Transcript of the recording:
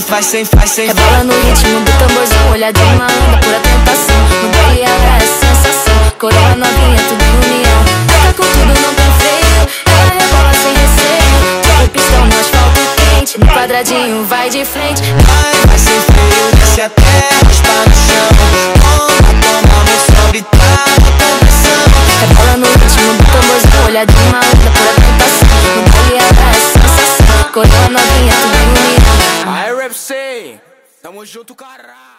Rebola no ritmo do tamborzão, olhar de malandra, pura tentação. No baile é sensação, coroa novinha, tudo em união. Toca com tudo, não tem freio, ela rebola sem receio. Toca o pistão no asfalto quente, no quadradinho vai de frente. Vai sem freio, desce até raspar no chão. Toma, meu sobe, tá botando pressão. Rebola no ritmo do tamborzão, olhar de malandra, pura tentação. No baile é sensação, coroa novinha, tudo em união. Aí, Rap C, tamo junto, caralho.